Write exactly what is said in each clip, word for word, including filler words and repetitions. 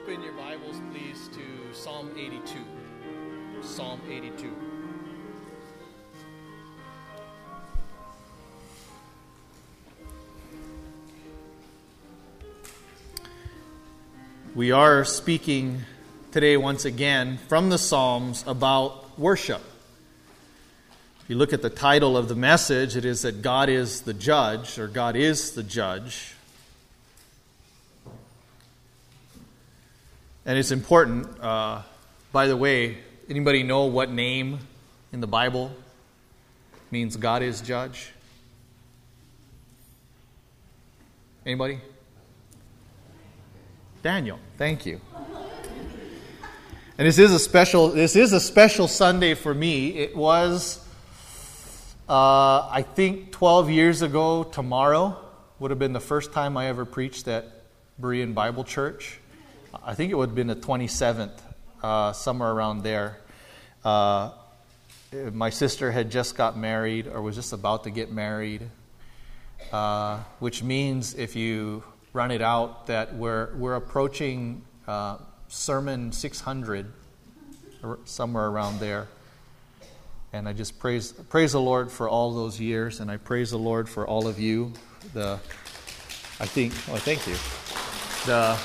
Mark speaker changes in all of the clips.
Speaker 1: Open your Bibles, please, to Psalm eighty-two. Psalm eighty-two. We are speaking today once again from the Psalms about worship. If you look at the title of the message, it is that God is the judge, or God is the judge. And it's important, uh, by the way, anybody know what name in the Bible means God is judge? Anybody? Daniel, thank you. And this is a special this is a special Sunday for me. It was uh, I think twelve years ago tomorrow would have been the first time I ever preached at Berean Bible Church. I think it would have been the twenty-seventh, uh, somewhere around there. Uh, my sister had just got married, or was just about to get married, uh, which means, if you run it out, that we're we're approaching uh, sermon six hundred, or somewhere around there. And I just praise praise the Lord for all those years, and I praise the Lord for all of you. The I think, oh, thank you. The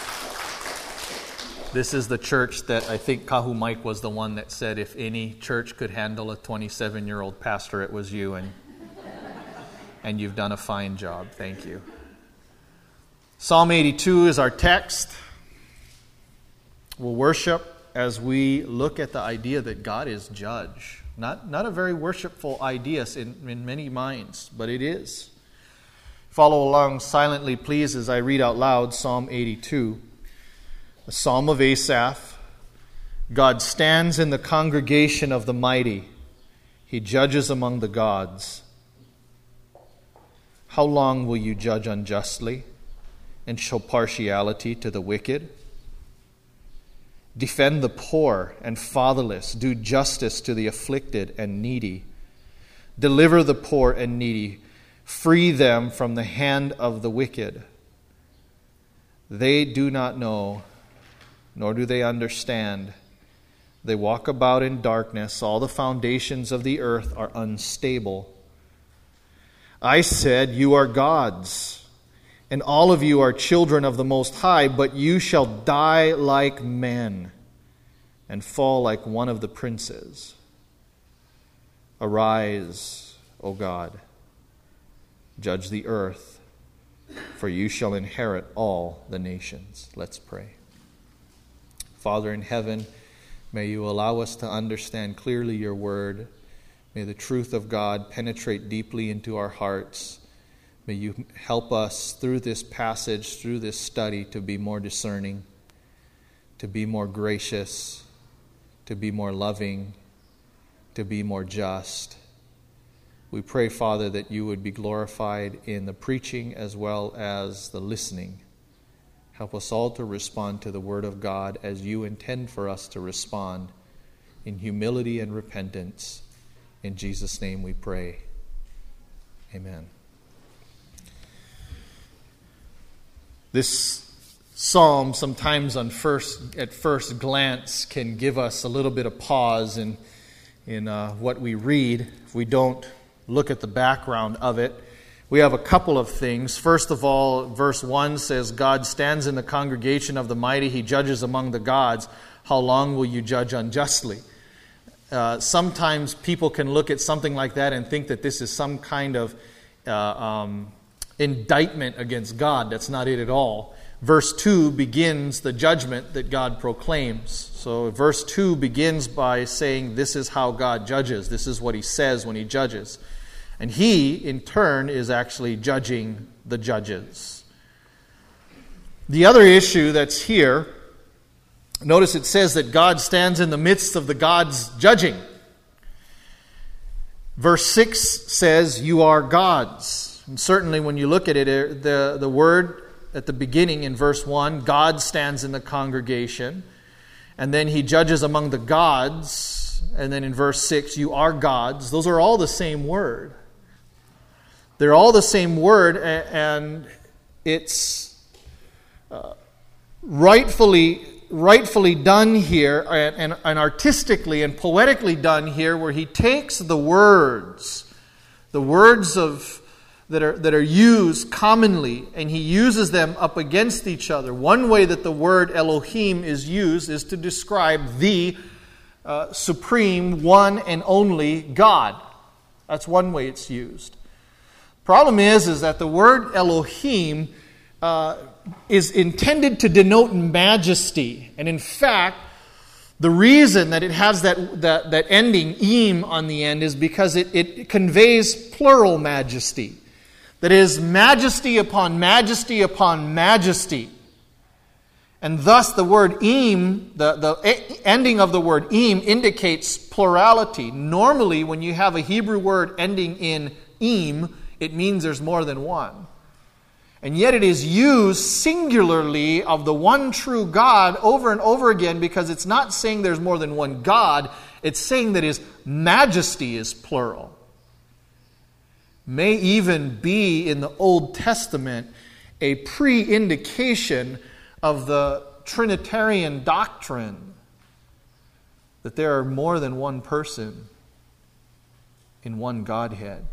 Speaker 1: This is the church that I think Kahu Mike was the one that said if any church could handle a twenty-seven-year-old pastor, it was you, and and you've done a fine job. Thank you. Psalm eighty-two is our text. We'll worship as we look at the idea that God is judge. Not, not a very worshipful idea in, in many minds, but it is. Follow along silently, please, as I read out loud Psalm eighty-two. A psalm of Asaph. God stands in the congregation of the mighty. He judges among the gods. How long will you judge unjustly and show partiality to the wicked? Defend the poor and fatherless. Do justice to the afflicted and needy. Deliver the poor and needy. Free them from the hand of the wicked. They do not know, nor do they understand. They walk about in darkness. All the foundations of the earth are unstable. I said, you are gods, and all of you are children of the Most High, but you shall die like men and fall like one of the princes. Arise, O God, judge the earth, for you shall inherit all the nations. Let's pray. Father in heaven, may you allow us to understand clearly your word. May the truth of God penetrate deeply into our hearts. May you help us through this passage, through this study, to be more discerning, to be more gracious, to be more loving, to be more just. We pray, Father, that you would be glorified in the preaching as well as the listening. Help us all to respond to the Word of God as you intend for us to respond, in humility and repentance. In Jesus' name we pray. Amen. This psalm, sometimes on first at first glance, can give us a little bit of pause in, in uh, what we read if we don't look at the background of it. We have a couple of things. First of all, verse one says, God stands in the congregation of the mighty. He judges among the gods. How long will you judge unjustly? Uh, sometimes people can look at something like that and think that this is some kind of uh, um, indictment against God. That's not it at all. Verse two begins the judgment that God proclaims. So verse two begins by saying this is how God judges. This is what he says when he judges. And he, in turn, is actually judging the judges. The other issue that's here, notice it says that God stands in the midst of the gods judging. Verse six says, you are gods. And certainly when you look at it, the, the word at the beginning in verse one, God stands in the congregation. And then he judges among the gods. And then in verse six, you are gods. Those are all the same word. They're all the same word, and it's uh, rightfully rightfully done here, and, and, and artistically and poetically done here, where he takes the words, the words of that are that are used commonly, and he uses them up against each other. One way that the word Elohim is used is to describe the uh, supreme, one and only God. That's one way it's used. Problem is, is that the word Elohim uh, is intended to denote majesty. And in fact, the reason that it has that, that, that ending, im, on the end is because it, it conveys plural majesty. That is, majesty upon majesty upon majesty. And thus the word im, the, the ending of the word im, indicates plurality. Normally, when you have a Hebrew word ending in im, it means there's more than one. And yet it is used singularly of the one true God over and over again, because it's not saying there's more than one God. It's saying that His majesty is plural. May even be in the Old Testament a pre-indication of the Trinitarian doctrine that there are more than one person in one Godhead.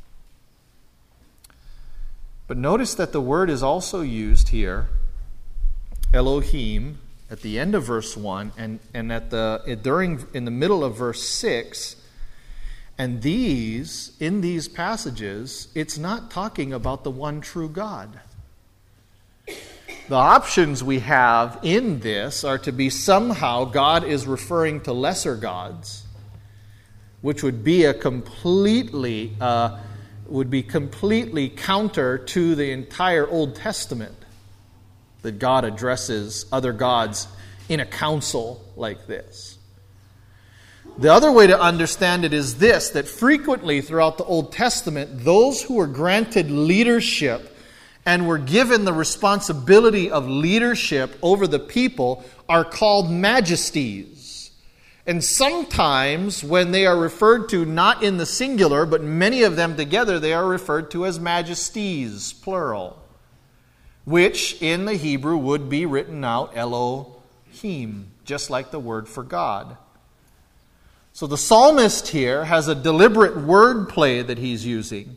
Speaker 1: But notice that the word is also used here, Elohim, at the end of verse one, and, and at the during in the middle of verse six. And these, in these passages, it's not talking about the one true God. The options we have in this are to be somehow God is referring to lesser gods, which would be a completely uh, would be completely counter to the entire Old Testament, that God addresses other gods in a council like this. The other way to understand it is this, that frequently throughout the Old Testament, those who were granted leadership and were given the responsibility of leadership over the people are called majesties. And sometimes when they are referred to not in the singular, but many of them together, they are referred to as majesties, plural, which in the Hebrew would be written out Elohim, just like the word for God. So the psalmist here has a deliberate wordplay that he's using.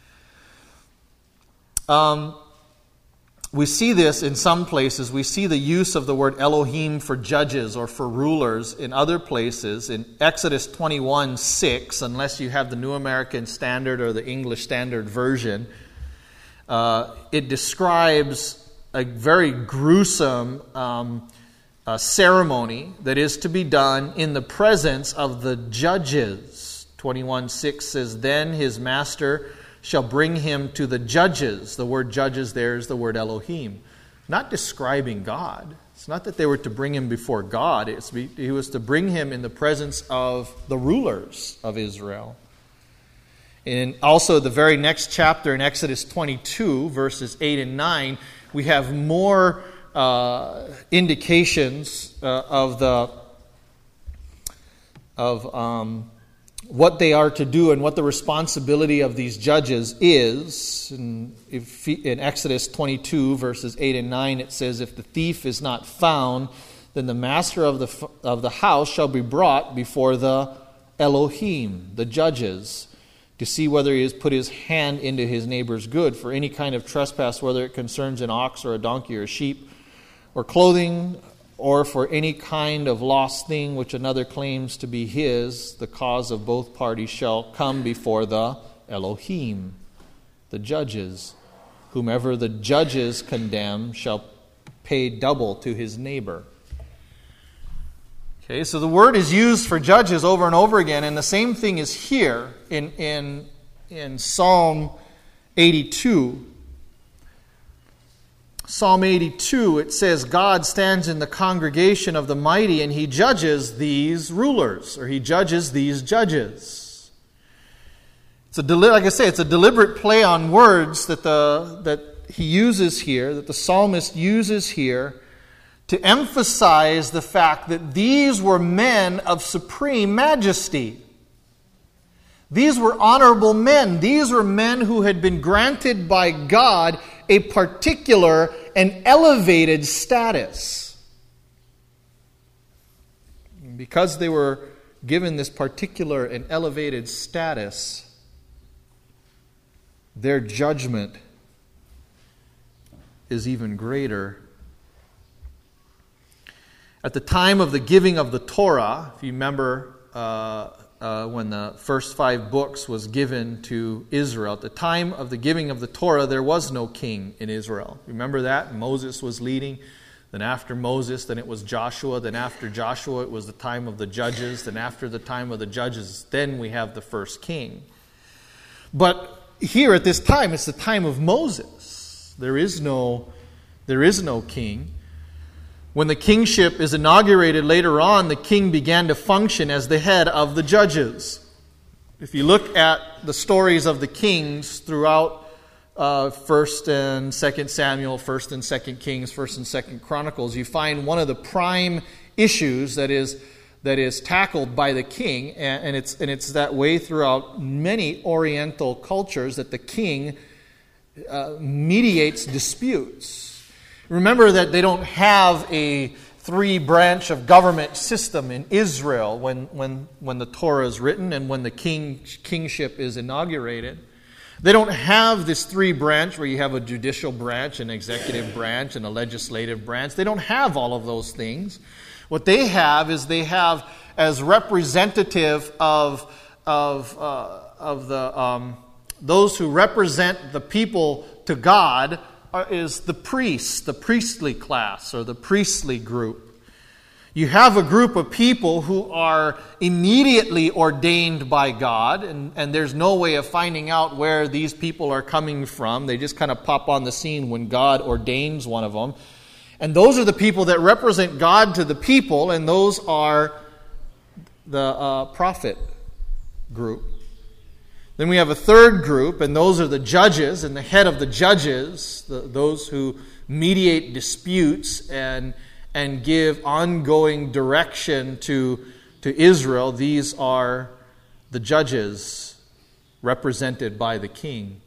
Speaker 1: Um, we see this in some places. We see the use of the word Elohim for judges or for rulers in other places. In Exodus twenty-one six, unless you have the New American Standard or the English Standard Version, uh, it describes a very gruesome um, uh, ceremony that is to be done in the presence of the judges. twenty-one six says, "Then his master shall bring him to the judges." The word judges there is the word Elohim. Not describing God. It's not that they were to bring him before God. It's, he was to bring him in the presence of the rulers of Israel. And also the very next chapter in Exodus twenty-two, verses eight and nine, we have more uh, indications uh, of the of um, what they are to do and what the responsibility of these judges is. In, if, in Exodus twenty-two, verses eight and nine, it says, "If the thief is not found, then the master of the of the house shall be brought before the Elohim, the judges, to see whether he has put his hand into his neighbor's good for any kind of trespass, whether it concerns an ox or a donkey or a sheep, or clothing, or for any kind of lost thing which another claims to be his. The cause of both parties shall come before the Elohim, the judges. Whomever the judges condemn shall pay double to his neighbor." Okay, so the word is used for judges over and over again, and the same thing is here in, in, in Psalm eighty-two. Psalm eighty-two, it says, "God stands in the congregation of the mighty, and he judges these rulers," or he judges these judges. It's a deli- like I say, it's a deliberate play on words that the that he uses here, that the psalmist uses here, to emphasize the fact that these were men of supreme majesty. These were honorable men. These were men who had been granted by God a particular and elevated status. Because they were given this particular and elevated status, their judgment is even greater. At the time of the giving of the Torah, if you remember uh, uh, when the first five books was given to Israel, at the time of the giving of the Torah, there was no king in Israel. Remember that? Moses was leading. Then after Moses, then it was Joshua. Then after Joshua, it was the time of the judges. Then after the time of the judges, then we have the first king. But here at this time, it's the time of Moses. There is no, there is no king. When the kingship is inaugurated later on, the king began to function as the head of the judges. If you look at the stories of the kings throughout uh, First and Second Samuel, First and Second Kings, First and Second Chronicles, you find one of the prime issues that is that is tackled by the king, and, and it's and it's that way throughout many Oriental cultures, that the king uh, mediates disputes. Remember that they don't have a three-branch of government system in Israel when, when, when the Torah is written and when the king, kingship is inaugurated. They don't have this three-branch where you have a judicial branch, an executive branch, and a legislative branch. They don't have all of those things. What they have is they have, as representative of, of, uh, of the um, those who represent the people to God, is the priests, the priestly class, or the priestly group. You have a group of people who are immediately ordained by God, and, and there's no way of finding out where these people are coming from. They just kind of pop on the scene when God ordains one of them. And those are the people that represent God to the people, and those are the uh, prophet group. Then we have a third group, and those are the judges, and the head of the judges, the, those who mediate disputes and, and give ongoing direction to, to Israel. These are the judges represented by the king.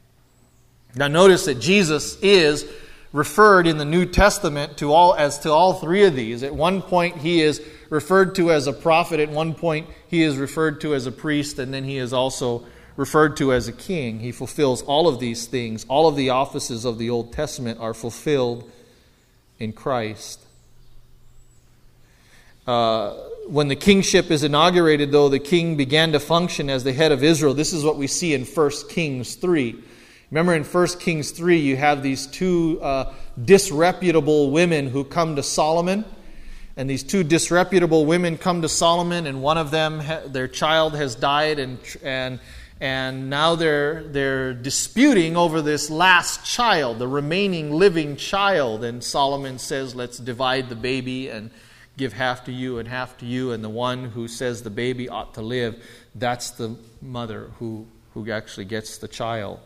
Speaker 1: Now notice that Jesus is referred in the New Testament to all as to all three of these. At one point he is referred to as a prophet, at one point he is referred to as a priest, and then he is also referred to as a king. He fulfills all of these things. All of the offices of the Old Testament are fulfilled in Christ. Uh, when the kingship is inaugurated, though, the king began to function as the head of Israel. This is what we see in First Kings three. Remember in First Kings three, you have these two uh, disreputable women who come to Solomon. And these two disreputable women come to Solomon, and one of them, their child has died, and and And now they're they're disputing over this last child, the remaining living child. And Solomon says, let's divide the baby and give half to you and half to you. And the one who says the baby ought to live, that's the mother who, who actually gets the child.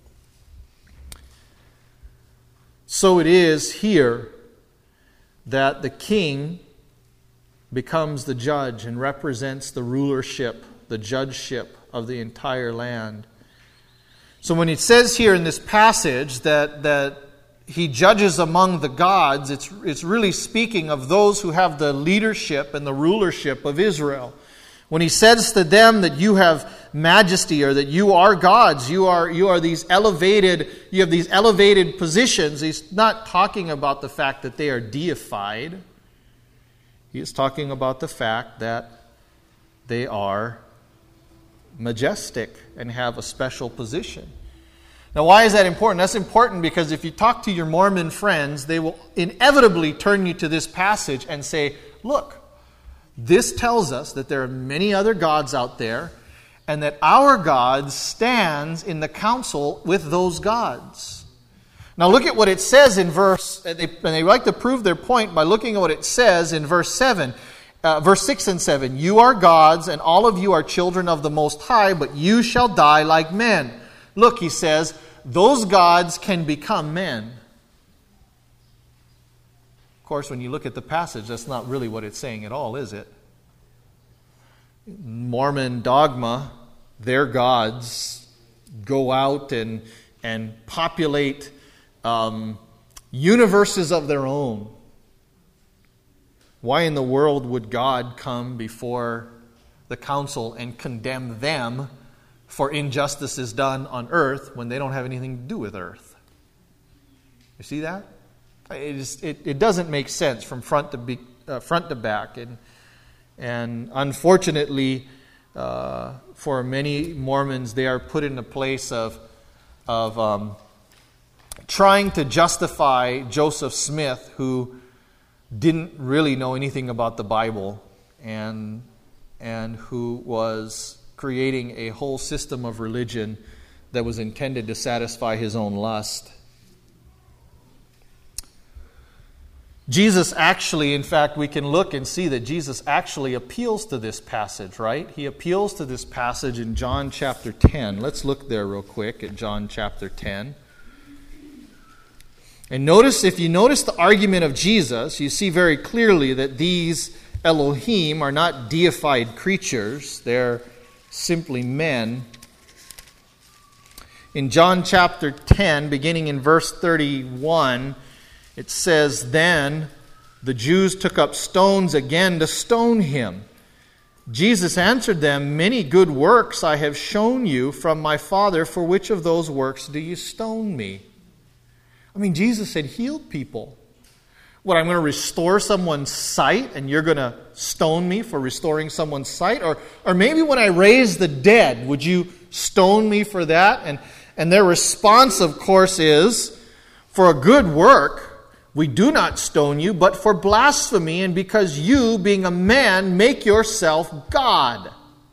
Speaker 1: So it is here that the king becomes the judge and represents the rulership, the judgeship of the entire land. So when it says here in this passage that, that he judges among the gods, it's, it's really speaking of those who have the leadership and the rulership of Israel. When he says to them that you have majesty, or that you are gods, you are, you are these elevated, you have these elevated positions, he's not talking about the fact that they are deified. He is talking about the fact that they are majestic and have a special position. Now, why is that important? That's important because if you talk to your Mormon friends, they will inevitably turn you to this passage and say, look, this tells us that there are many other gods out there, and that our God stands in the council with those gods. Now look at what it says in verse, and they, and they like to prove their point by looking at what it says in verse seven. Uh, verse six and seven, you are gods, and all of you are children of the Most High, but you shall die like men. Look, he says, those gods can become men. Of course, when you look at the passage, that's not really what it's saying at all, is it? Mormon dogma, their gods go out and, and populate um, universes of their own. Why in the world would God come before the council and condemn them for injustices done on earth when they don't have anything to do with earth? You see that? It, is, it, it doesn't make sense from front to be, uh, front to back, and and unfortunately, uh, for many Mormons, they are put in a place of of um, trying to justify Joseph Smith, who didn't really know anything about the Bible, and and who was creating a whole system of religion that was intended to satisfy his own lust. Jesus actually, in fact, we can look and see that Jesus actually appeals to this passage, right? He appeals to this passage in John chapter ten. Let's look there real quick at John chapter ten. And notice, if you notice the argument of Jesus, you see very clearly that these Elohim are not deified creatures. They're simply men. In John chapter ten, beginning in verse thirty-one, it says, "Then the Jews took up stones again to stone him. Jesus answered them, 'Many good works I have shown you from my Father. For which of those works do you stone me?'" I mean, Jesus had healed people. What, I'm going to restore someone's sight and you're going to stone me for restoring someone's sight? Or or maybe when I raise the dead, would you stone me for that? And, and their response, of course, is, "For a good work we do not stone you, but for blasphemy, and because you, being a man, make yourself God."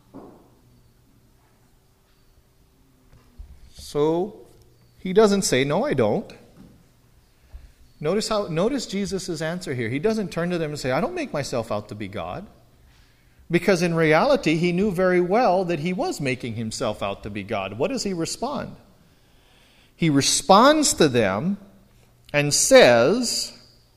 Speaker 1: So he doesn't say, "No, I don't." Notice how. Notice Jesus' answer here. He doesn't turn to them and say, "I don't make myself out to be God." Because in reality, he knew very well that he was making himself out to be God. What does he respond? He responds to them and says,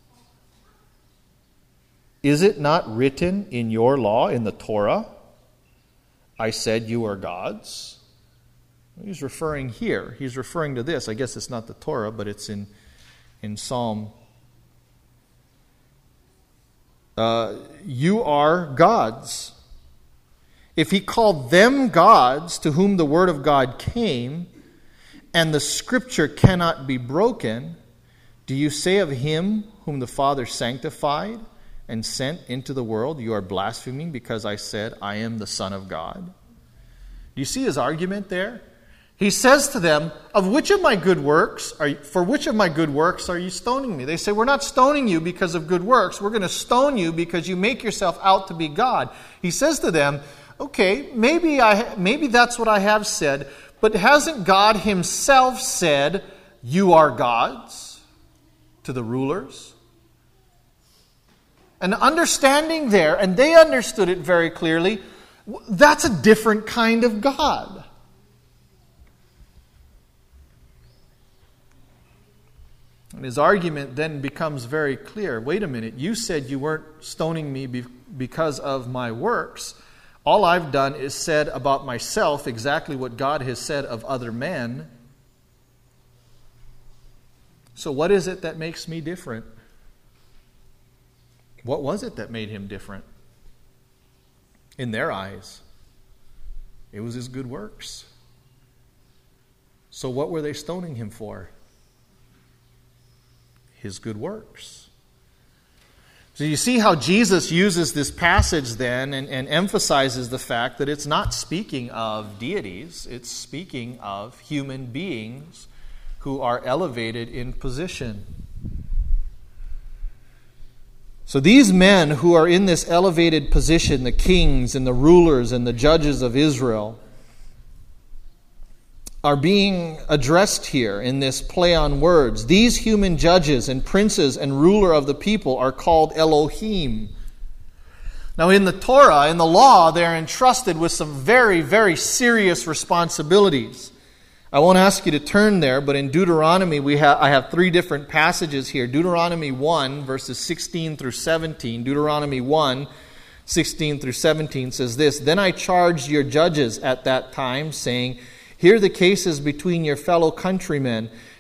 Speaker 1: "Is it not written in your law, in the Torah, I said you are gods?" He's referring here. He's referring to this. I guess it's not the Torah, but it's in, in Psalm. Uh, you are gods. If he called them gods to whom the word of God came, and the scripture cannot be broken, do you say of him whom the Father sanctified and sent into the world, you are blaspheming because I said, I am the Son of God? Do you see his argument there? He says to them, of which of my good works, are you, for which of my good works are you stoning me? They say, we're not stoning you because of good works. We're going to stone you because you make yourself out to be God. He says to them, okay, maybe I, maybe that's what I have said, but hasn't God himself said, you are gods? To the rulers. And understanding there, and they understood it very clearly, that's a different kind of God. And his argument then becomes very clear. Wait a minute, you said you weren't stoning me be- because of my works. All I've done is said about myself exactly what God has said of other men. So what is it that makes me different? What was it that made him different? In their eyes, it was his good works. So what were they stoning him for? His good works. So you see how Jesus uses this passage then and, and emphasizes the fact that it's not speaking of deities, it's speaking of human beings who are elevated in position. So these men who are in this elevated position, the kings and the rulers and the judges of Israel, are being addressed here in this play on words. These human judges and princes and ruler of the people are called Elohim. Now in the Torah, in the law, they're entrusted with some very, very serious responsibilities. I won't ask you to turn there, but in Deuteronomy, we have I have three different passages here. Deuteronomy one, verses sixteen through seventeen. Deuteronomy one, sixteen through seventeen says this, Then I charged your judges at that time, saying, Hear the cases between your fellow countrymen,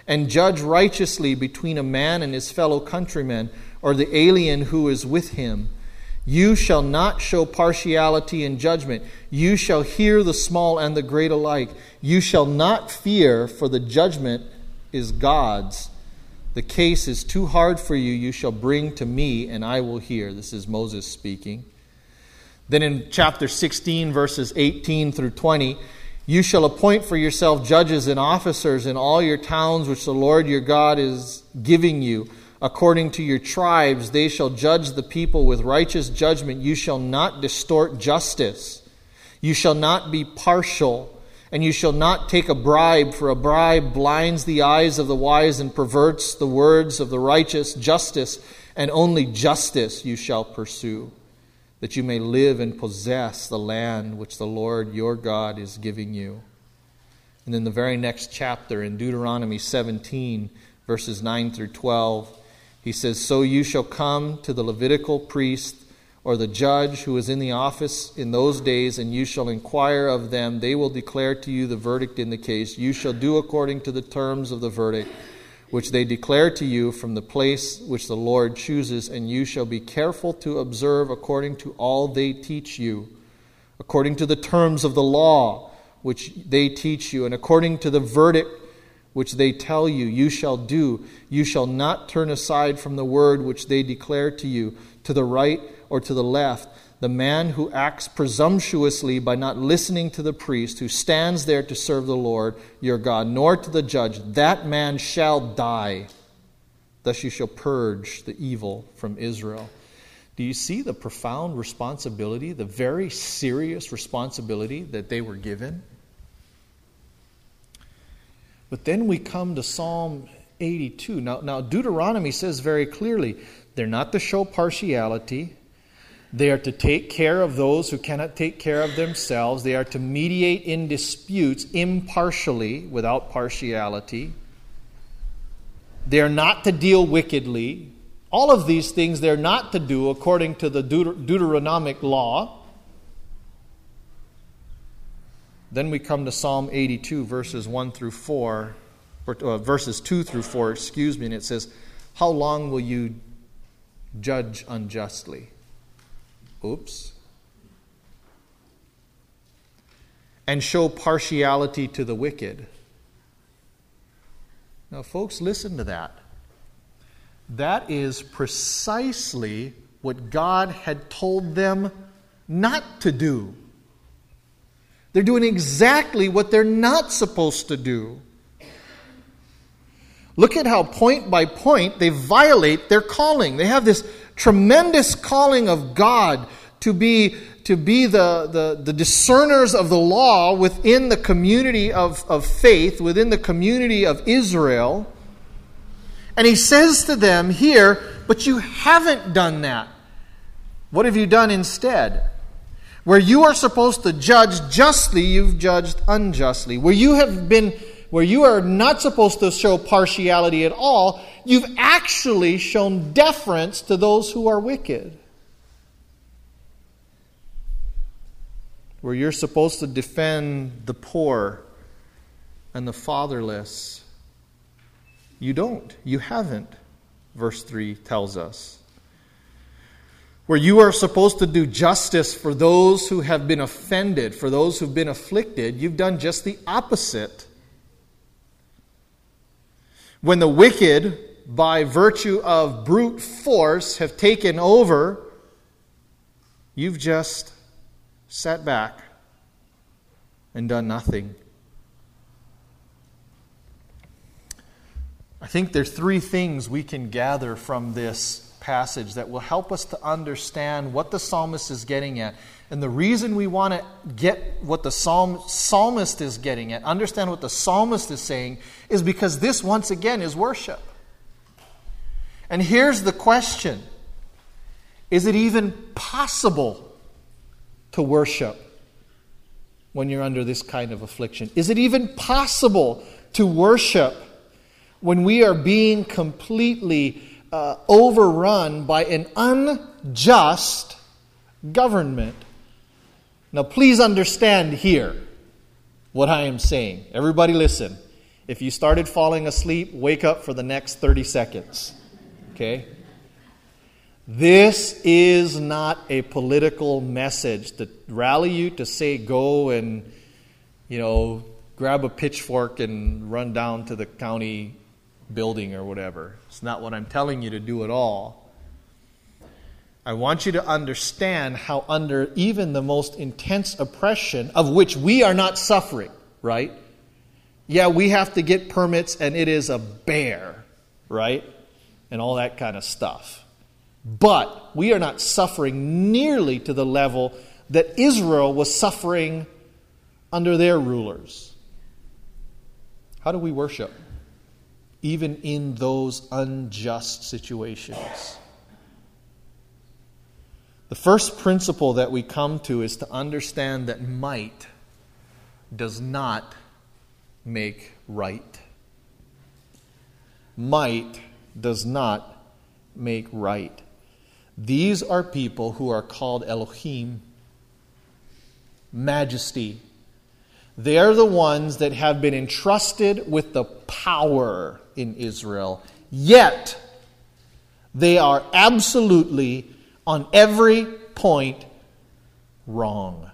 Speaker 1: and judge righteously between a man and his fellow countrymen, or the alien who is with him. You shall not show partiality in judgment. You shall hear the small and the great alike. You shall not fear, for the judgment is God's. The case is too hard for you. You shall bring to me, and I will hear. This is Moses speaking. Then in chapter sixteen, verses eighteen through twenty, you shall appoint for yourself judges and officers in all your towns which the Lord your God is giving you. According to your tribes, they shall judge the people with righteous judgment. You shall not distort justice. You shall not be partial. And you shall not take a bribe, for a bribe blinds the eyes of the wise and perverts the words of the righteous. Justice, and only justice, you shall pursue, that you may live and possess the land which the Lord your God is giving you. And in the very next chapter, in Deuteronomy seventeen, verses nine through twelve, he says, So you shall come to the Levitical priest or the judge who is in the office in those days, and you shall inquire of them. They will declare to you the verdict in the case. You shall do according to the terms of the verdict, which they declare to you from the place which the Lord chooses, and you shall be careful to observe according to all they teach you, according to the terms of the law which they teach you, and according to the verdict which they tell you, you shall do. You shall not turn aside from the word which they declare to you, to the right or to the left. The man who acts presumptuously by not listening to the priest, who stands there to serve the Lord your God, nor to the judge, that man shall die. Thus you shall purge the evil from Israel. Do you see the profound responsibility, the very serious responsibility that they were given? But then we come to Psalm eighty-two. Now, now Deuteronomy says very clearly, they're not to show partiality. They are to take care of those who cannot take care of themselves. They are to mediate in disputes impartially, without partiality. They are not to deal wickedly. All of these things they're not to do according to the Deut- Deuteronomic law. Then we come to Psalm eighty-two, verses one through four, or uh, verses two through four, excuse me, and it says, How long will you judge unjustly? Oops. And show partiality to the wicked. Now, folks, listen to that. That is precisely what God had told them not to do. They're doing exactly what they're not supposed to do. Look at how point by point they violate their calling. They have this tremendous calling of God to be, to be the, the, the discerners of the law within the community of, of faith, within the community of Israel. And he says to them here, but you haven't done that. What have you done instead? Where you are supposed to judge justly, you've judged unjustly. Where you have been, where you are not supposed to show partiality at all, you've actually shown deference to those who are wicked. Where you're supposed to defend the poor and the fatherless, you don't. You haven't, verse three tells us. Where you are supposed to do justice for those who have been offended, for those who've been afflicted, you've done just the opposite. When the wicked, by virtue of brute force, have taken over, you've just sat back and done nothing. I think there's three things we can gather from this passage that will help us to understand what the psalmist is getting at. And the reason we want to get what the psalm, psalmist is getting at, understand what the psalmist is saying, is because this, once again, is worship. And here's the question. Is it even possible to worship when you're under this kind of affliction? Is it even possible to worship when we are being completely uh, overrun by an unjust government? Now, please understand here what I am saying. Everybody listen. If you started falling asleep, wake up for the next thirty seconds. Okay? This is not a political message to rally you to say go and, you know, grab a pitchfork and run down to the county building or whatever. It's not what I'm telling you to do at all. I want you to understand how under even the most intense oppression, of which we are not suffering, right? Yeah, we have to get permits and it is a bear, right? And all that kind of stuff. But we are not suffering nearly to the level that Israel was suffering under their rulers. How do we worship? Even in those unjust situations. The first principle that we come to is to understand that might does not make right. Might does not make right. These are people who are called Elohim, majesty. They are the ones that have been entrusted with the power in Israel. Yet, they are absolutely, on every point, wrong.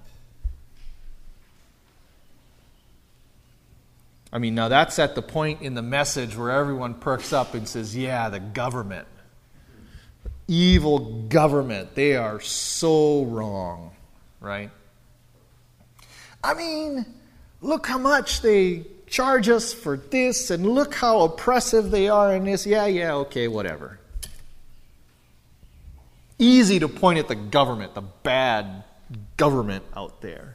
Speaker 1: I mean, now that's at the point in the message where everyone perks up and says, yeah, the government. Evil government. They are so wrong, right? I mean, look how much they charge us for this, and look how oppressive they are in this. Yeah, yeah, okay, whatever. Easy to point at the government, the bad government out there.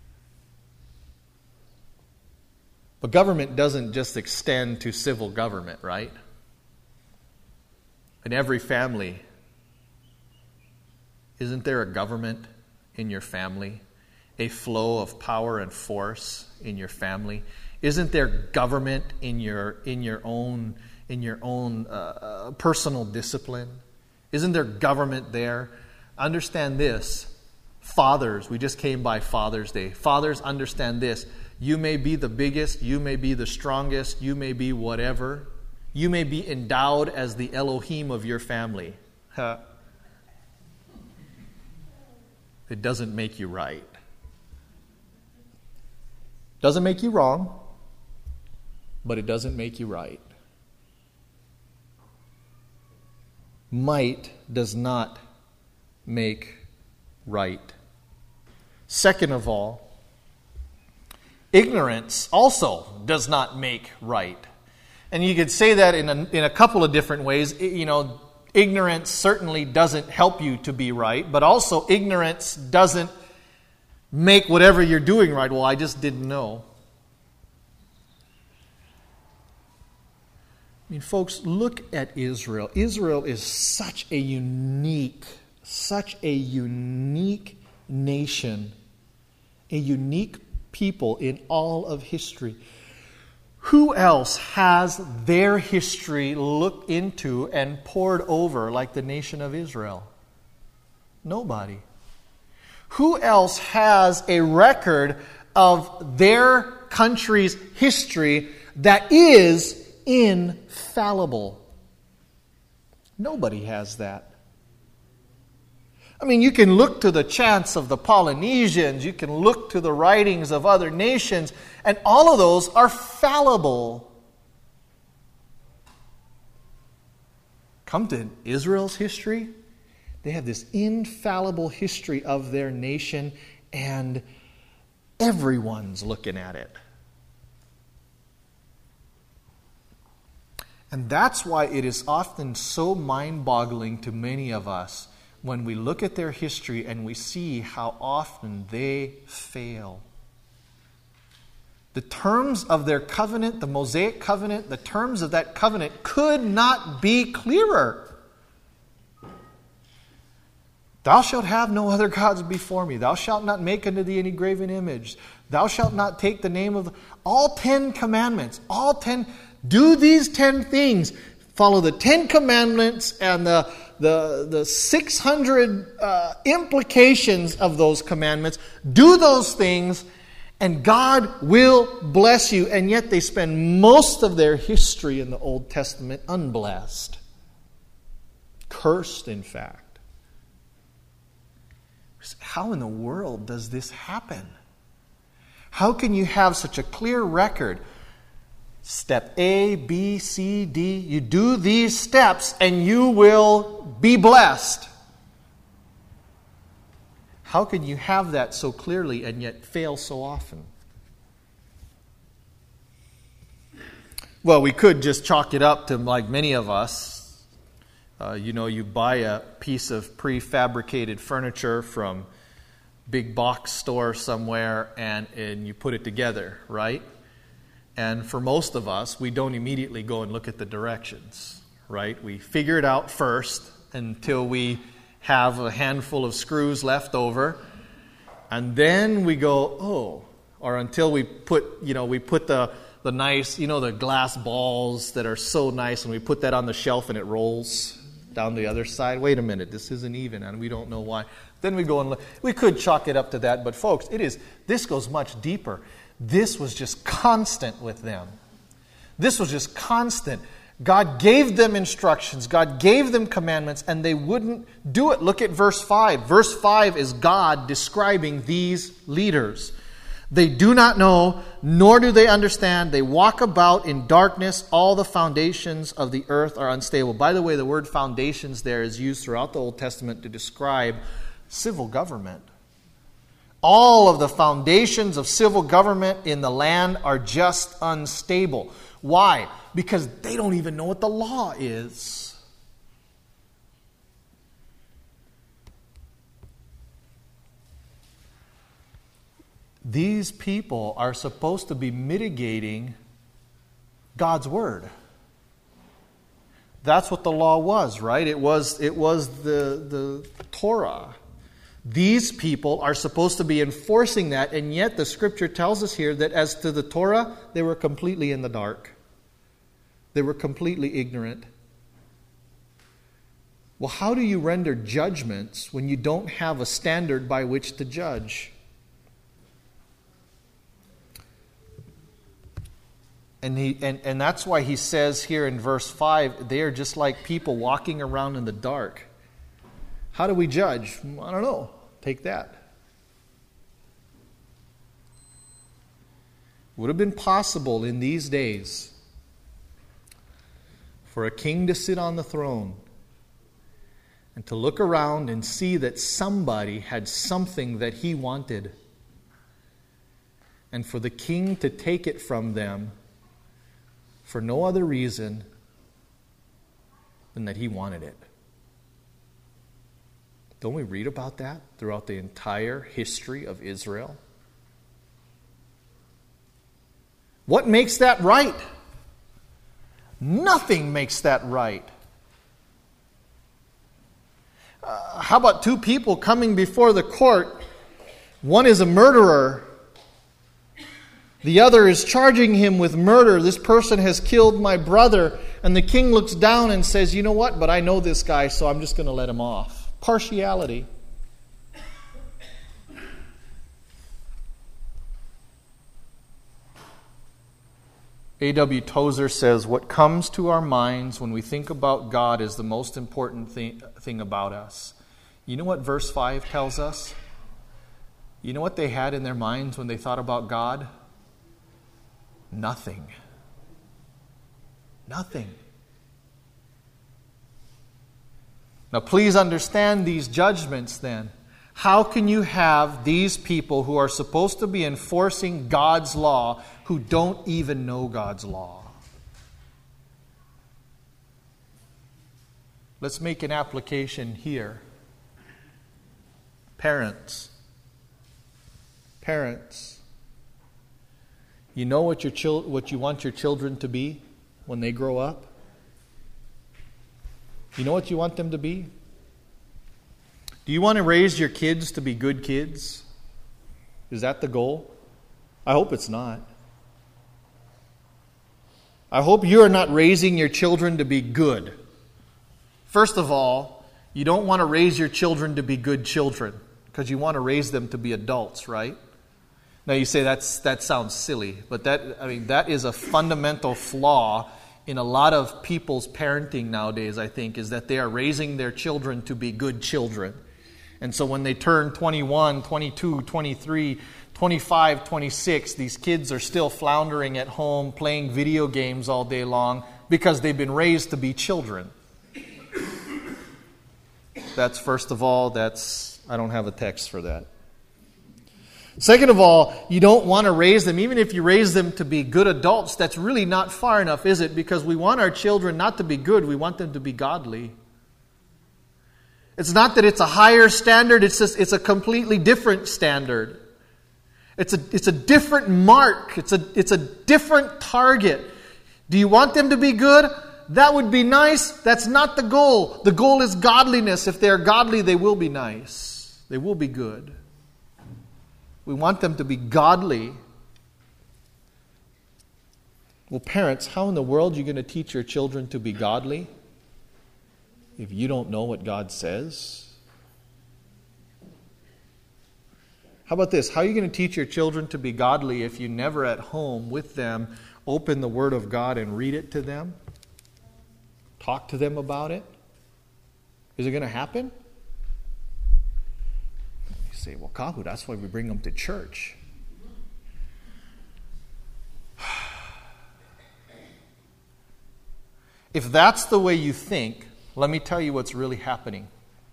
Speaker 1: But government doesn't just extend to civil government, right? In every family, isn't there a government in your family? A flow of power and force in your family? Isn't there government in your in your own in your own uh, personal discipline? Isn't there government there? Understand this. Fathers, we just came by Father's Day. Fathers, understand this. You may be the biggest, you may be the strongest, you may be whatever. You may be endowed as the Elohim of your family. Huh. It doesn't make you right. Doesn't make you wrong, but it doesn't make you right. Might does not make right. Second of all, ignorance also does not make right. And you could say that in a, in a couple of different ways. You know, ignorance certainly doesn't help you to be right, but also ignorance doesn't make whatever you're doing right. Well, I just didn't know. I mean, folks, look at Israel. Israel is such a unique, such a unique nation, a unique people in all of history. Who else has their history looked into and poured over like the nation of Israel? Nobody. Who else has a record of their country's history that is infallible? Nobody has that. I mean, you can look to the chants of the Polynesians, you can look to the writings of other nations, and all of those are fallible. Come to Israel's history, they have this infallible history of their nation, and everyone's looking at it. And that's why it is often so mind-boggling to many of us when we look at their history and we see how often they fail. The terms of their covenant, the Mosaic covenant, the terms of that covenant could not be clearer. Thou shalt have no other gods before me. Thou shalt not make unto thee any graven image. Thou shalt not take the name of... The, all ten commandments, all ten... Do these ten things. Follow the Ten Commandments and the the the six hundred uh, implications of those commandments. Do those things, And God will bless you. And yet they spend most of their history in the Old Testament unblessed. Cursed, in fact. How in the world does this happen? How can you have such a clear record? Step A, B, C, D. You do these steps and you will be blessed. How can you have that so clearly and yet fail so often? Well, we could just chalk it up to, like many of us, uh, you know, you buy a piece of prefabricated furniture from big box store somewhere and, and you put it together, right? And for most of us, we don't immediately go and look at the directions, right? We figure it out first until we have a handful of screws left over, and then we go, oh, or until we put, you know, we put the, the nice, you know, the glass balls that are so nice, and we put that on the shelf and it rolls down the other side. Wait a minute, this isn't even, and we don't know why. Then we go and look. We could chalk it up to that, but folks, it is, this goes much deeper. This was just constant with them. This was just constant. God gave them instructions. God gave them commandments, and they wouldn't do it. Look at verse five. Verse five is God describing these leaders. They do not know, nor do they understand. They walk about in darkness. All the foundations of the earth are unstable. By the way, the word foundations there is used throughout the Old Testament to describe civil government. All of the foundations of civil government in the land are just unstable. Why? Because they don't even know what the law is. These people are supposed to be mitigating God's word. That's what the law was, right? It was, it was the, the Torah. These people are supposed to be enforcing that, and yet the Scripture tells us here that as to the Torah, they were completely in the dark. They were completely ignorant. Well, how do you render judgments when you don't have a standard by which to judge? And, he, and, and that's why he says here in verse five, they are just like people walking around in the dark. How do we judge? I don't know. Take that. Would have been possible in these days for a king to sit on the throne and to look around and see that somebody had something that he wanted, and for the king to take it from them for no other reason than that he wanted it. Don't we read about that throughout the entire history of Israel? What makes that right? Nothing makes that right. Uh, how about two people coming before the court? One is a murderer. The other is charging him with murder. This person has killed my brother. And the king looks down and says, you know what? But I know this guy, so I'm just going to let him off. Partiality. A W Tozer says, what comes to our minds when we think about God is the most important thing, thing about us. You know what verse five tells us? You know what they had in their minds when they thought about God? Nothing. Nothing. Now please understand these judgments then. How can you have these people who are supposed to be enforcing God's law who don't even know God's law? Let's make an application here. Parents. Parents. You know what your chil- what you want your children to be when they grow up? You know what you want them to be? Do you want to raise your kids to be good kids? Is that the goal? I hope it's not. I hope you are not raising your children to be good. First of all, you don't want to raise your children to be good children because you want to raise them to be adults, right? Now you say that's that sounds silly, but that I mean that is a fundamental flaw in a lot of people's parenting nowadays, I think, is that they are raising their children to be good children. And so when they turn twenty-one, twenty-two, twenty-three, twenty-five, twenty-six, these kids are still floundering at home playing video games all day long because they've been raised to be children. That's first of all, that's I don't have a text for that. Second of all, you don't want to raise them, even if you raise them to be good adults, that's really not far enough, is it? Because we want our children not to be good, we want them to be godly. It's not that it's a higher standard, it's just it's a completely different standard. It's a it's a different mark, it's a it's a different target. Do you want them to be good? That would be nice. That's not the goal. The goal is godliness. If they are godly, they will be nice. They will be good. We want them to be godly. Well, parents, how in the world are you going to teach your children to be godly if you don't know what God says? How about this? How are you going to teach your children to be godly if you never at home with them open the Word of God and read it to them? Talk to them about it? Is it going to happen? You say, well, Kahu, that's why we bring them to church. If that's the way you think, let me tell you what's really happening.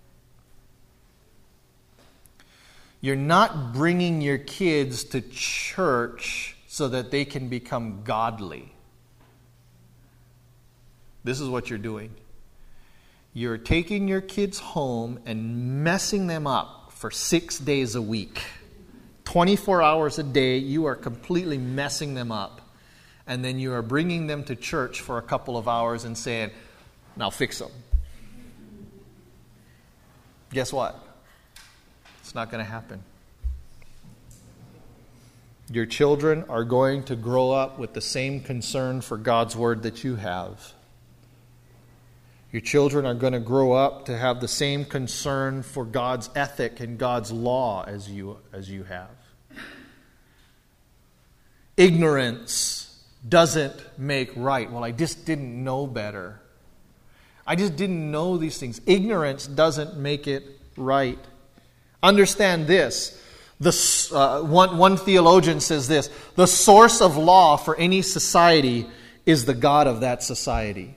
Speaker 1: You're not bringing your kids to church so that they can become godly. This is what you're doing. You're taking your kids home and messing them up for six days a week. twenty-four hours a day, you are completely messing them up. And then you are bringing them to church for a couple of hours and saying, now fix them. Guess what? It's not going to happen. Your children are going to grow up with the same concern for God's Word that you have. Your children are going to grow up to have the same concern for God's ethic and God's law as you, as you have. Ignorance doesn't make right. Well, I just didn't know better. I just didn't know these things. Ignorance doesn't make it right. Understand this. The, uh, one, one theologian says this: the source of law for any society is the God of that society.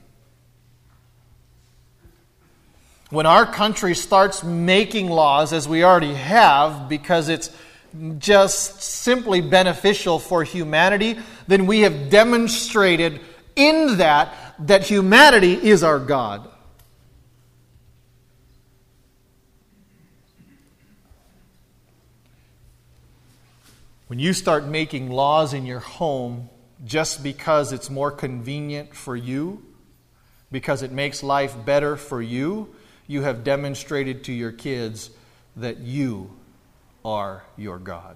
Speaker 1: When our country starts making laws, as we already have, because it's just simply beneficial for humanity, then we have demonstrated in that that humanity is our God. When you start making laws in your home just because it's more convenient for you, because it makes life better for you, you have demonstrated to your kids that you are your God.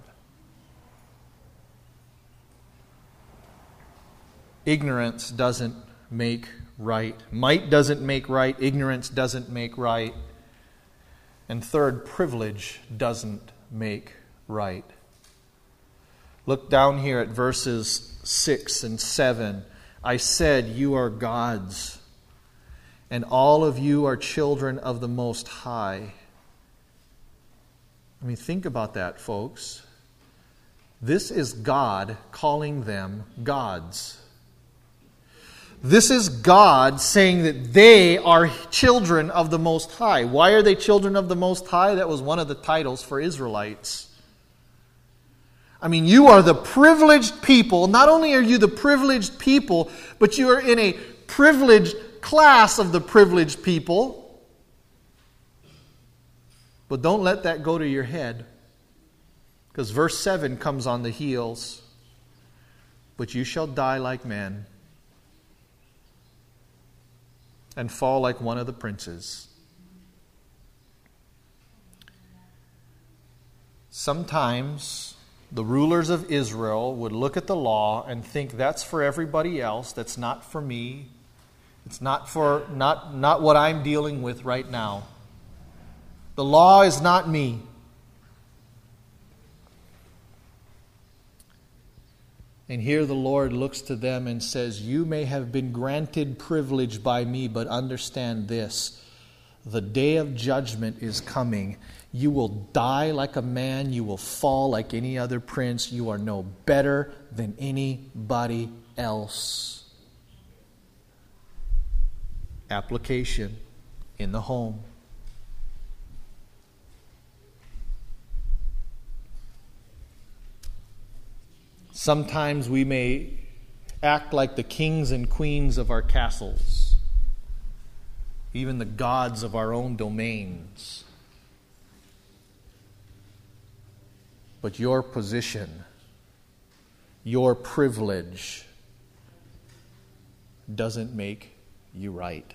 Speaker 1: Ignorance doesn't make right. Might doesn't make right. Ignorance doesn't make right. And third, privilege doesn't make right. Look down here at verses six and seven. I said, you are gods, and all of you are children of the Most High. I mean, think about that, folks. This is God calling them gods. This is God saying that they are children of the Most High. Why are they children of the Most High? That was one of the titles for Israelites. I mean, you are the privileged people. Not only are you the privileged people, but you are in a privileged class of the privileged people. But don't let that go to your head, because verse seven comes on the heels. But you shall die like men and fall like one of the princes. Sometimes the rulers of Israel would look at the law and think that's for everybody else, that's not for me. It's not for not, not what I'm dealing with right now. The law is not me. And here the Lord looks to them and says, you may have been granted privilege by me, but understand this. The day of judgment is coming. You will die like a man. You will fall like any other prince. You are no better than anybody else. Application in the home. Sometimes we may act like the kings and queens of our castles, even the gods of our own domains. But your position, your privilege, doesn't make you right.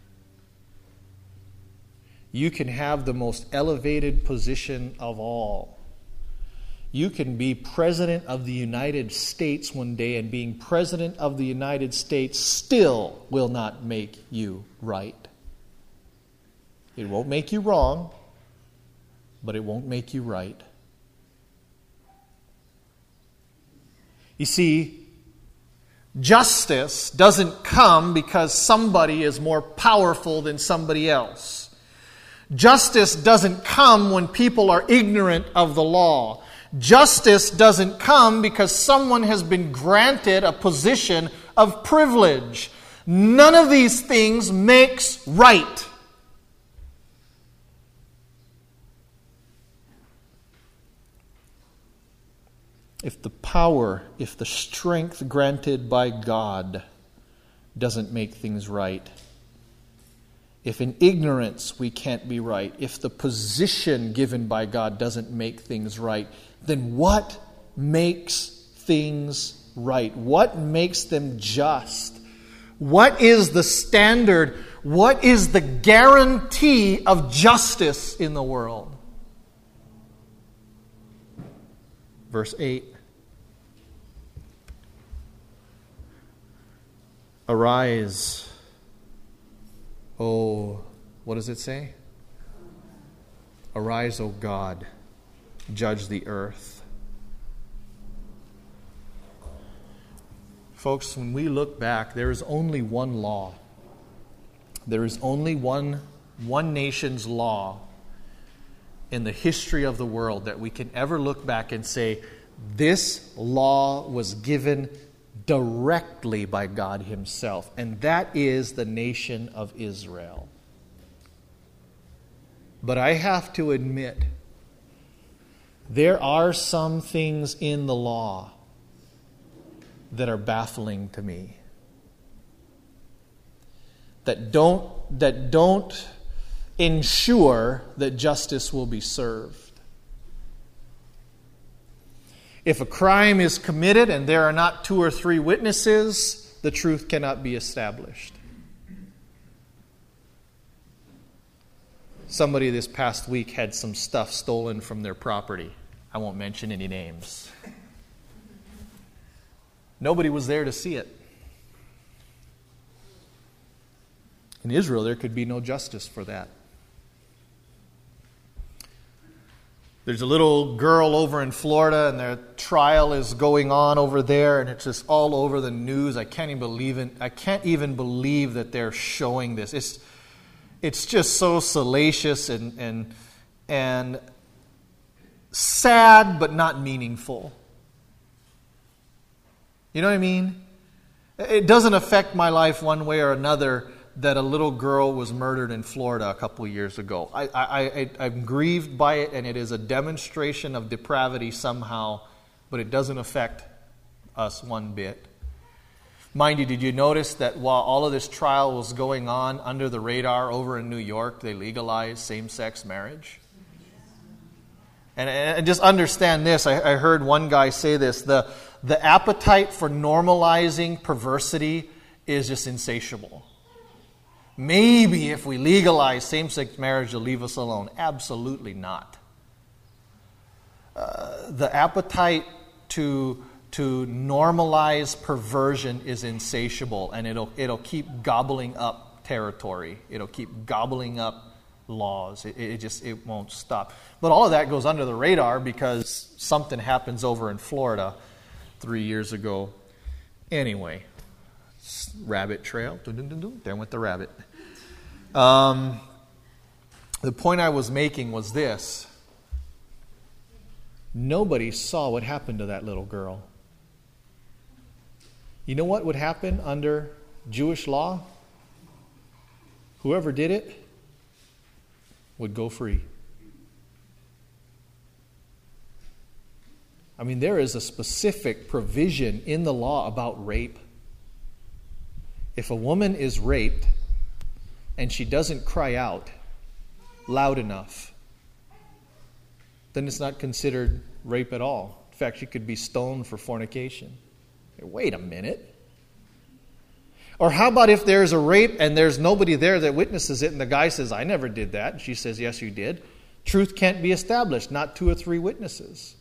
Speaker 1: You can have the most elevated position of all. You can be President of the United States one day, and being President of the United States still will not make you right. It won't make you wrong, but it won't make you right. You see, justice doesn't come because somebody is more powerful than somebody else. Justice doesn't come when people are ignorant of the law. Justice doesn't come because someone has been granted a position of privilege. None of these things makes right. If the power, if the strength granted by God doesn't make things right, if in ignorance we can't be right, if the position given by God doesn't make things right, then what makes things right? What makes them just? What is the standard? What is the guarantee of justice in the world? Verse eight. Arise, O, what does it say? Arise, O God, judge the earth. Folks, when we look back, there is only one law. There is only one, one nation's law in the history of the world that we can ever look back and say, this law was given directly by God Himself, and that is the nation of Israel. But I have to admit, there are some things in the law that are baffling to me. That don't, that don't ensure that justice will be served. If a crime is committed and there are not two or three witnesses, the truth cannot be established. Somebody this past week had some stuff stolen from their property. I won't mention any names. Nobody was there to see it. In Israel, there could be no justice for that. There's a little girl over in Florida, and their trial is going on over there, and it's just all over the news. I can't even believe it. I can't even believe that they're showing this. It's it's just so salacious and and and sad, but not meaningful. You know what I mean? It doesn't affect my life one way or another that a little girl was murdered in Florida a couple years ago. I, I, I, I'm grieved by it, and it is a demonstration of depravity somehow, but it doesn't affect us one bit. Mind you, did you notice that while all of this trial was going on under the radar over in New York, they legalized same-sex marriage? And, and just understand this. I, I heard one guy say this. The, the appetite for normalizing perversity is just insatiable. Maybe if we legalize same-sex marriage, it'll leave us alone. Absolutely not. Uh, the appetite to, to normalize perversion is insatiable, and it'll, it'll keep gobbling up territory. It'll keep gobbling up laws. It, it just it won't stop. But all of that goes under the radar because something happens over in Florida. three years ago. Anyway, rabbit trail. Dun, dun, dun, dun. There went the rabbit. Um, the point I was making was this. Nobody saw what happened to that little girl. You know what would happen under Jewish law? Whoever did it would go free. I mean, there is a specific provision in the law about rape. If a woman is raped and she doesn't cry out loud enough, then it's not considered rape at all. In fact, she could be stoned for fornication. Wait a minute. Or how about if there's a rape and there's nobody there that witnesses it and the guy says, I never did that. And she says, yes, you did. Truth can't be established, not two or three witnesses.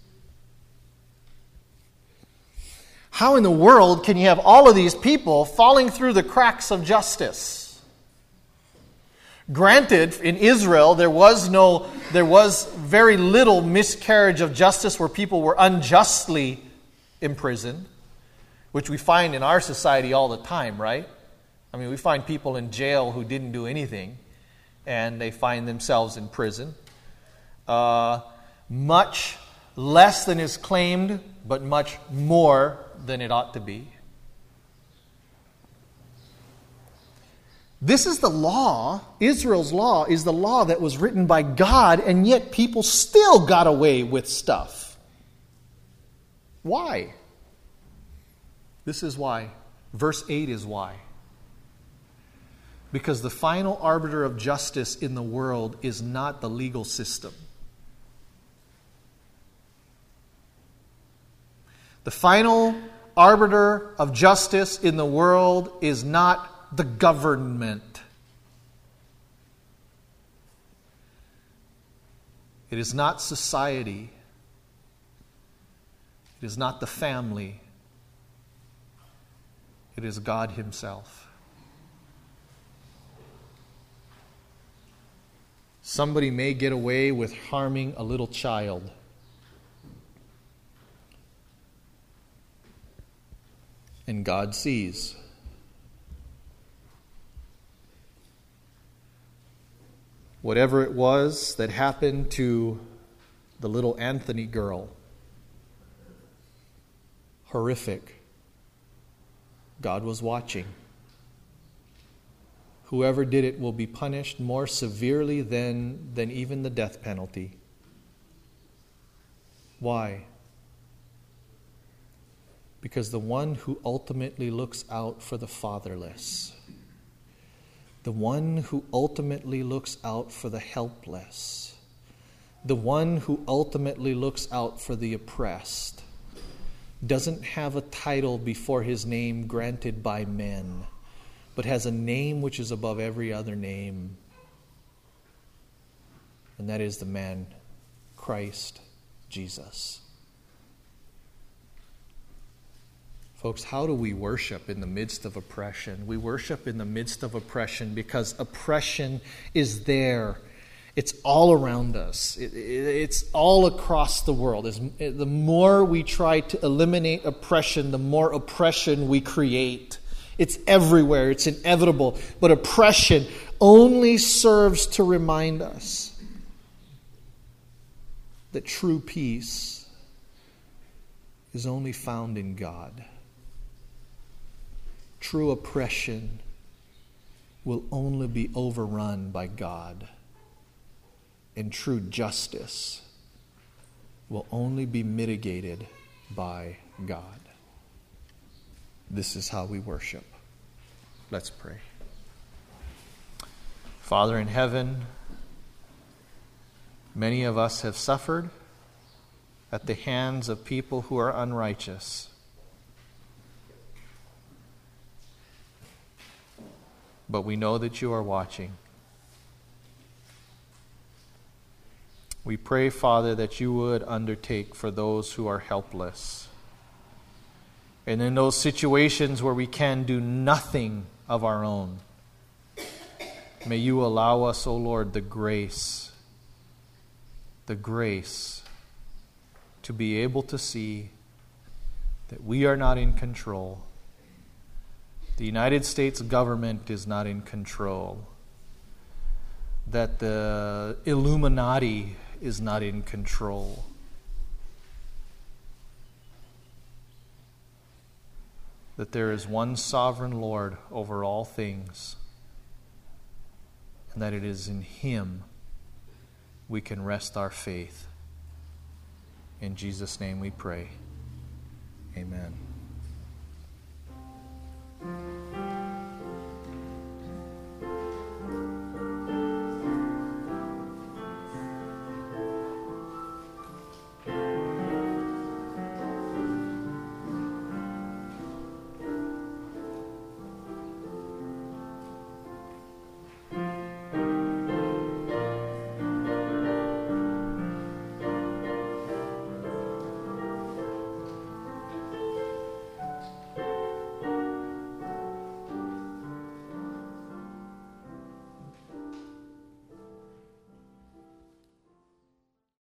Speaker 1: How in the world can you have all of these people falling through the cracks of justice? Granted, in Israel, there was no, there was very little miscarriage of justice where people were unjustly imprisoned, which we find in our society all the time, right? I mean, we find people in jail who didn't do anything, and they find themselves in prison. Uh, much less than is claimed, but much more than it ought to be. This is the law. Israel's law is the law that was written by God, and yet people still got away with stuff. Why? This is why. Verse eight is why. Because the final arbiter of justice in the world is not the legal system. The final arbiter of justice in the world is not the government. It is not society. It is not the family. It is God Himself. Somebody may get away with harming a little child. And God sees. Whatever it was that happened to the little Anthony girl, horrific. God was watching. Whoever did it will be punished more severely than, than even the death penalty. Why? Because the one who ultimately looks out for the fatherless, the one who ultimately looks out for the helpless, the one who ultimately looks out for the oppressed, doesn't have a title before his name granted by men, but has a name which is above every other name. And that is the man, Christ Jesus. Folks, how do we worship in the midst of oppression? We worship in the midst of oppression because oppression is there. It's all around us. It, it, it's all across the world. As, the more we try to eliminate oppression, the more oppression we create. It's everywhere. It's inevitable. But oppression only serves to remind us that true peace is only found in God. True oppression will only be overrun by God. And true justice will only be mitigated by God. This is how we worship. Let's pray. Father in heaven, many of us have suffered at the hands of people who are unrighteous. But we know that you are watching. We pray, Father, that you would undertake for those who are helpless. And in those situations where we can do nothing of our own, may you allow us, O Lord, the grace, the grace to be able to see that we are not in control. The United States government is not in control. That the Illuminati is not in control. That there is one sovereign Lord over all things, and that it is in Him we can rest our faith. In Jesus' name we pray. Amen.